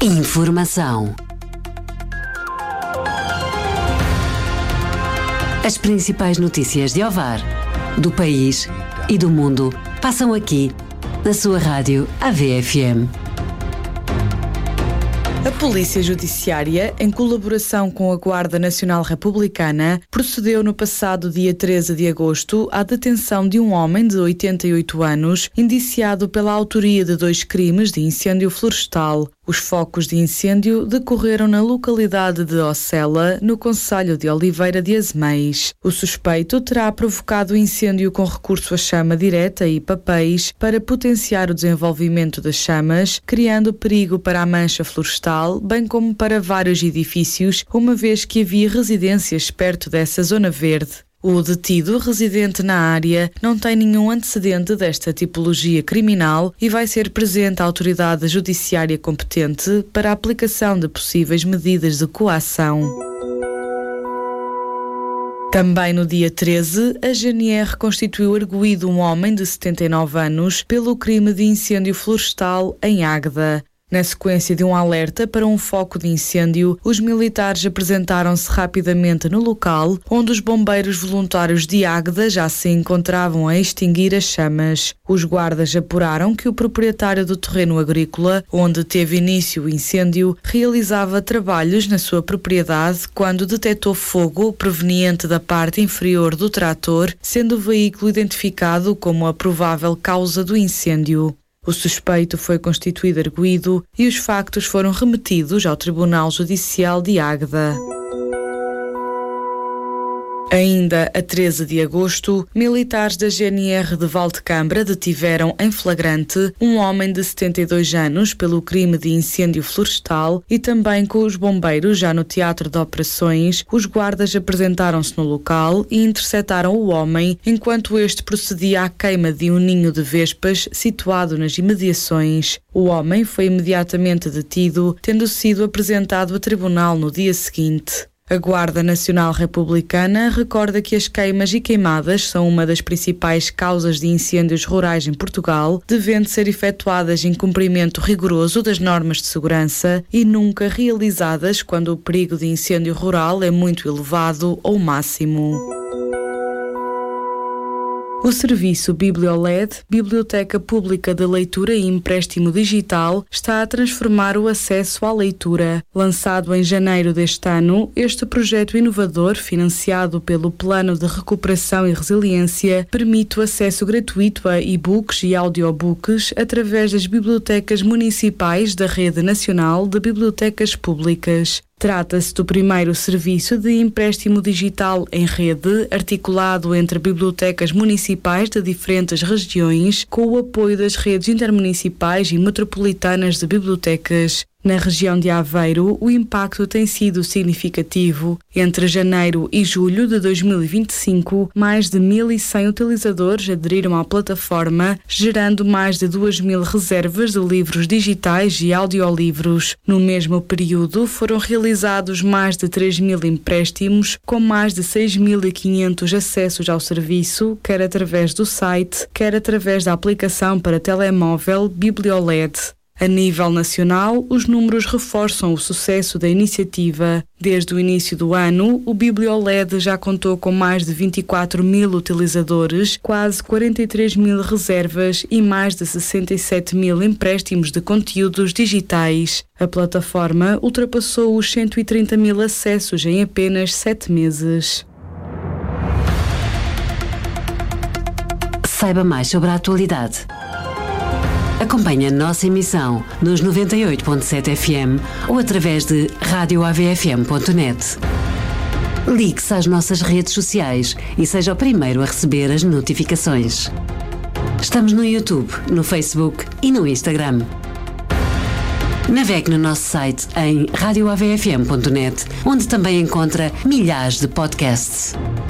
Informação. As principais notícias de Ovar, do país e do mundo passam aqui, na sua rádio AVFM. A Polícia Judiciária, em colaboração com a Guarda Nacional Republicana, procedeu no passado dia 13 de agosto à detenção de um homem de 88 anos, indiciado pela autoria de 2 crimes de incêndio florestal. Os focos de incêndio decorreram na localidade de Ocela, no concelho de Oliveira de Azeméis. O suspeito terá provocado o incêndio com recurso à chama direta e papéis para potenciar o desenvolvimento das chamas, criando perigo para a mancha florestal, bem como para vários edifícios, uma vez que havia residências perto dessa zona verde. O detido, residente na área, não tem nenhum antecedente desta tipologia criminal e vai ser presente à autoridade judiciária competente para a aplicação de possíveis medidas de coação. Também no dia 13, a GNR constituiu arguido um homem de 79 anos pelo crime de incêndio florestal em Águeda. Na sequência de um alerta para um foco de incêndio, os militares apresentaram-se rapidamente no local, onde os bombeiros voluntários de Águeda já se encontravam a extinguir as chamas. Os guardas apuraram que o proprietário do terreno agrícola, onde teve início o incêndio, realizava trabalhos na sua propriedade quando detectou fogo proveniente da parte inferior do trator, sendo o veículo identificado como a provável causa do incêndio. O suspeito foi constituído arguido e os factos foram remetidos ao Tribunal Judicial de Águeda. Ainda a 13 de agosto, militares da GNR de Valdecambra detiveram em flagrante um homem de 72 anos pelo crime de incêndio florestal e também com os bombeiros já no teatro de operações, os guardas apresentaram-se no local e interceptaram o homem enquanto este procedia à queima de um ninho de vespas situado nas imediações. O homem foi imediatamente detido, tendo sido apresentado a tribunal no dia seguinte. A Guarda Nacional Republicana recorda que as queimas e queimadas são uma das principais causas de incêndios rurais em Portugal, devendo ser efetuadas em cumprimento rigoroso das normas de segurança e nunca realizadas quando o perigo de incêndio rural é muito elevado ou máximo. O serviço BiblioLED, Biblioteca Pública de Leitura e Empréstimo Digital, está a transformar o acesso à leitura. Lançado em janeiro deste ano, este projeto inovador, financiado pelo Plano de Recuperação e Resiliência, permite o acesso gratuito a e-books e audiobooks através das bibliotecas municipais da Rede Nacional de Bibliotecas Públicas. Trata-se do primeiro serviço de empréstimo digital em rede, articulado entre bibliotecas municipais de diferentes regiões, com o apoio das redes intermunicipais e metropolitanas de bibliotecas. Na região de Aveiro, o impacto tem sido significativo. Entre janeiro e julho de 2025, mais de 1.100 utilizadores aderiram à plataforma, gerando mais de 2.000 reservas de livros digitais e audiolivros. No mesmo período, foram realizados mais de 3.000 empréstimos, com mais de 6.500 acessos ao serviço, quer através do site, quer através da aplicação para telemóvel BiblioLED. A nível nacional, os números reforçam o sucesso da iniciativa. Desde o início do ano, o BiblioLED já contou com mais de 24.000 utilizadores, quase 43.000 reservas e mais de 67.000 empréstimos de conteúdos digitais. A plataforma ultrapassou os 130.000 acessos em apenas 7 meses. Saiba mais sobre a atualidade. Acompanhe a nossa emissão nos 98.7 FM ou através de radioavfm.net. Ligue-se às nossas redes sociais e seja o primeiro a receber as notificações. Estamos no YouTube, no Facebook e no Instagram. Navegue no nosso site em radioavfm.net, onde também encontra milhares de podcasts.